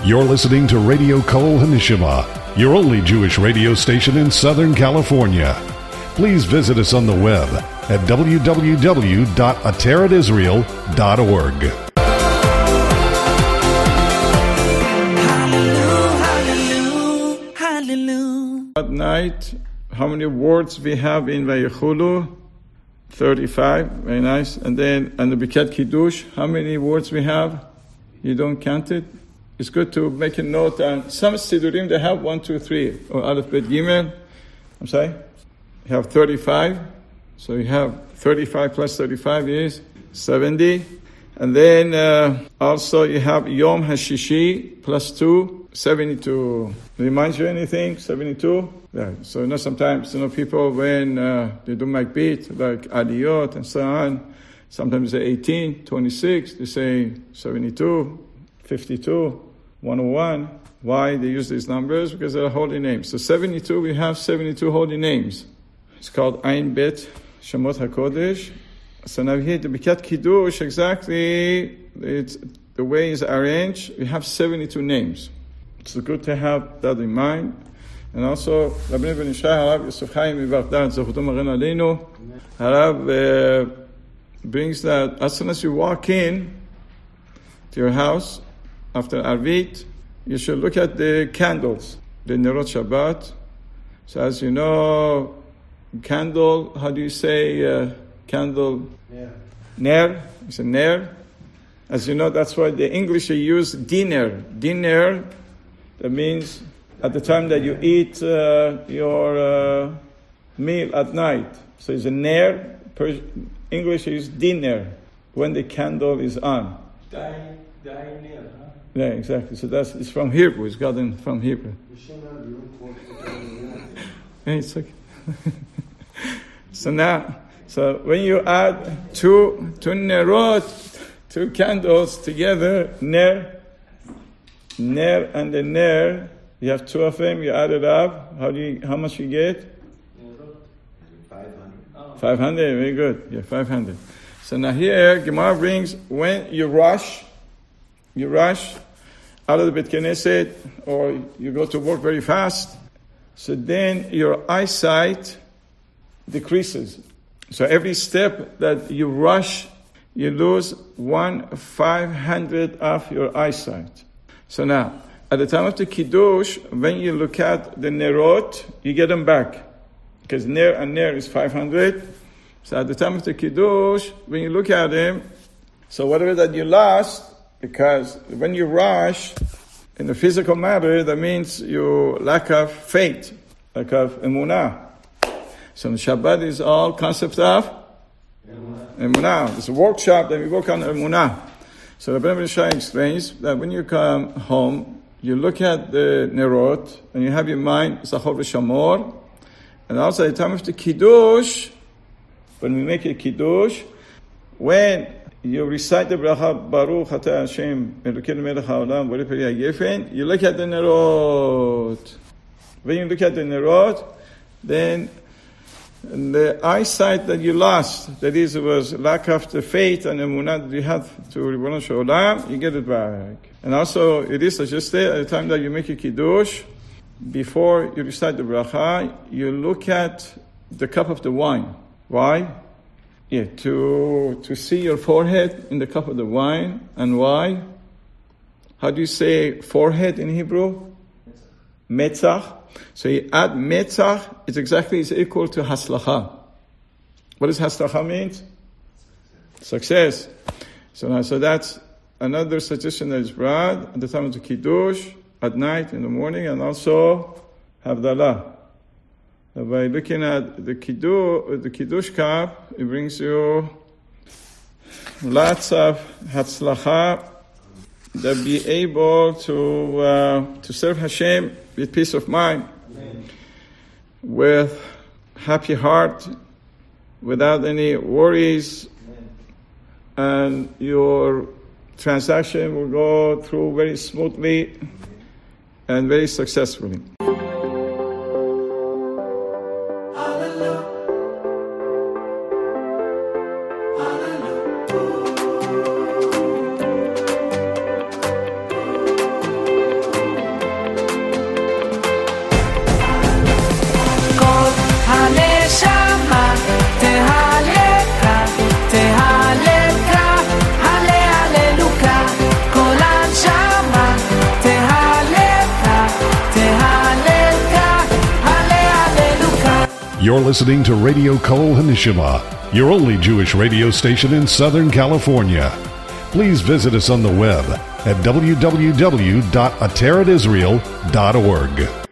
You're listening to Radio Kol Hanishima, your only Jewish radio station in Southern California. Please visit us on the web at www.ateradisrael.org. Hallelujah, hallelujah. At night, how many words we have in Vayechulu? 35, very nice. And then, and the Bikat Kiddush, how many words we have? You don't count it? It's good to make a note. And some Sidurim, they have 1, 2, 3, or Aleph Bet Gimel. I'm sorry? You have 35. So you have 35 plus 35 is 70. And then also you have Yom HaShishi plus 2, 72. Reminds you anything? 72? Yeah. So sometimes people when they do Makbit, like Aliyot and so on, sometimes they say 18, 26, they say 72, 52, 101. Why they use these numbers? Because they're holy names. So 72, we have 72 holy names. It's called Ein Bet Shemot HaKodesh. So now here, the Bikat Kiddush, exactly, it's the way it's arranged, we have 72 names. It's good to have that in mind. And also, Rabbi Ben Ishai, Harav Yosef Chaim Yivardad, Zechuto Magen Aleinu, Harav brings that as soon as you walk in to your house, after Arvit, you should look at the candles, the Nerot Shabbat. So as you know, candle, how do you say candle? Ner. It's a ner. As you know, that's why the English use dinner. Dinner, that means at the time that you eat your meal at night. So it's a ner. English is dinner, when the candle is on. Diner, huh? Yeah, exactly. So it's from Hebrew. It's gotten from Hebrew. It's okay. So when you add two nerot, two candles together, ner and the ner, you have two of them, you add it up, how much you get? 500. 500, very good. Yeah, 500. So now here, Gemara brings, when you rush out of the Beit Knesset, or you go to work very fast, so then your eyesight decreases. So every step that you rush, you lose 1/500 of your eyesight. So now, at the time of the Kiddush, when you look at the Nerot, you get them back. Because Ner and Ner is 500. So at the time of the Kiddush, when you look at them, so whatever that you lost, because when you rush, in the physical matter, that means you lack of faith, lack of emunah. So the Shabbat is all concept of emunah. It's a workshop that we work on emunah. So Rabbi Ben Ishai explains that when you come home, you look at the Nerot, and you have your mind, Zachor v'Shamor, and also at the time of the Kiddush, when we make a Kiddush, when you recite the bracha, Baruch Atah Hashem, Elokeinu melech haolam, Borei peri hagefen, you look at the Nerot. When you look at the Nerot, then the eyesight that you lost, that is, it was lack of the faith and emunah that you had to Ribono Shel Olam, you get it back. And also, it is suggested at the time that you make a Kiddush, before you recite the bracha, you look at the cup of the wine. Why? Yeah, to see your forehead in the cup of the wine. And why? How do you say forehead in Hebrew? Metzach. So you add metzach, it's equal to haslacha. What does haslacha mean? Success. So that's another suggestion that is brought at the time of the Kiddush, at night, in the morning, and also Havdalah. By looking at the Kiddush cup, it brings you lots of hatzlacha, that be able to serve Hashem with peace of mind, Amen. With happy heart, without any worries, Amen. And your transaction will go through very smoothly and very successfully. You're listening to Radio Kol Hanishima, your only Jewish radio station in Southern California. Please visit us on the web at www.ateratisrael.org.